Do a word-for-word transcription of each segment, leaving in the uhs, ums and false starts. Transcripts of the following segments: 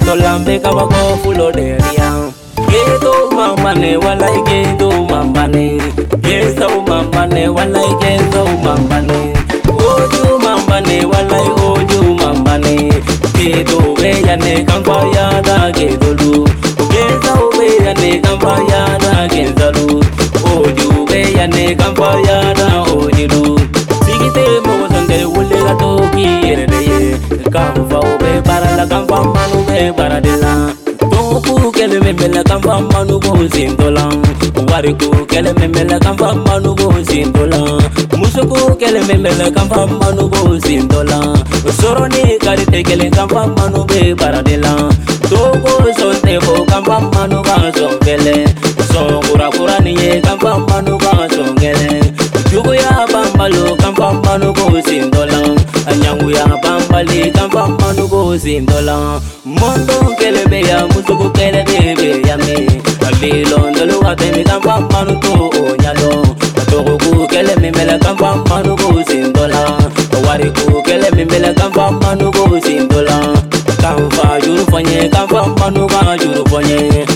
lambe kabako fulo deria. Geto mambane walai geto mambane. Geto mambane walai geto mambane. Oju mambane walai oju mambane. Geto weyane kampaya da geto lu. Geto weyane kampaya da geto lu. Oju weyane kampaya da oju lu. Sigite mo sande wule gato ki erede. Kampa ube para la kampa manu be para de la. Toku kele memela kampa manu go sintola. Wariku kele memela kampa manu go sintola. Musuku kele memela kampa manu go sintola. Soroni karite kele kampa manu be para de la. Toku sonte bo kampa manu ga songele. Songura kura niye kampa manu ga songele. Jugo ya bambalo kampa manu go sintola. Anyangu ya bambali kampa manu go sintola. Mondo kele be ya musuku kele be ya me. Alilo ndolo wate mi kampa manu to onyalo. Toku kele mi mele kampa manu go sintola. Wariku kele mi mele kampa manu go sintola. Kampa juru fonye kampa manu ga juru fonye.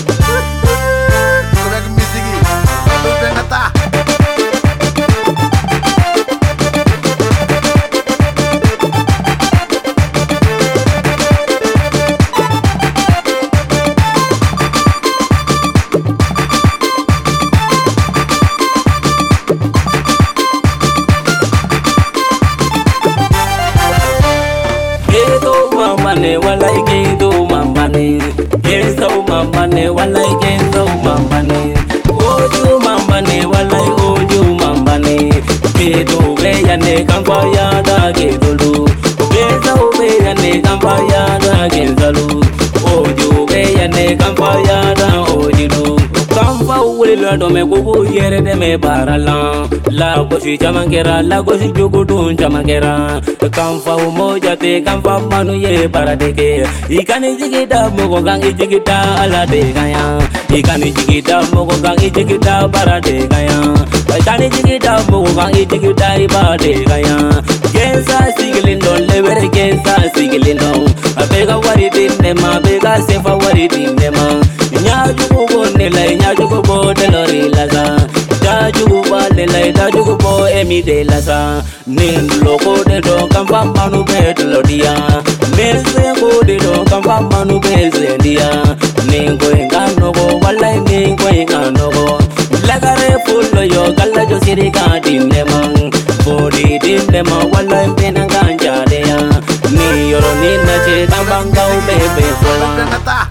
Mambane walai geto mambane. Geto mambane walai geto mambane. Oju mambane walai oju mambane. Geto weyane kampaya da geto lu. Geto weyane kampaya da geto lu. Oju weyane kampaya da oju lu. Kampa wuli la dome kuku yere de me barala. La gosi jamangera, la gosi jugudun jamangera. Kampa umoja te kampa manu ye paradeke. Ikani jigida mogo gang ijigida ala de gaya. Ikani jigida mogo gang ijigida parade gaya. Ikani jigida mogo gang ijigida ibade gaya. Gensa sigilindo levere gensa sigilindo. Abega wari dinema, abega sefa wari dinema. Nyajugu bonela, nyajugu bonela laza. Dajugu bonela, dajugu bo emi de laza. Nin loko de do kampa manu be delodia. Nin sengo de do kampa manu be zendia. Nin go engano go walai nin go engano go. Lagare fulo yo galla jo sirika dinema. Bodi dinema walai pena ganja dea. Ni yoro ni nache tambanga ubebe sola.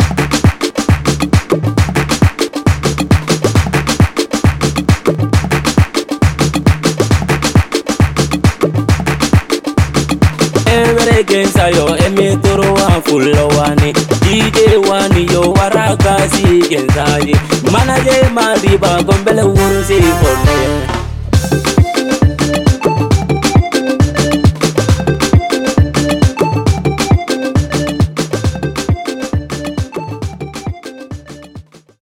Gensa yo emi toro wa fulo wani. D J wani yo waraka si gensa yi. Manaje mariba gombele wuru si fone.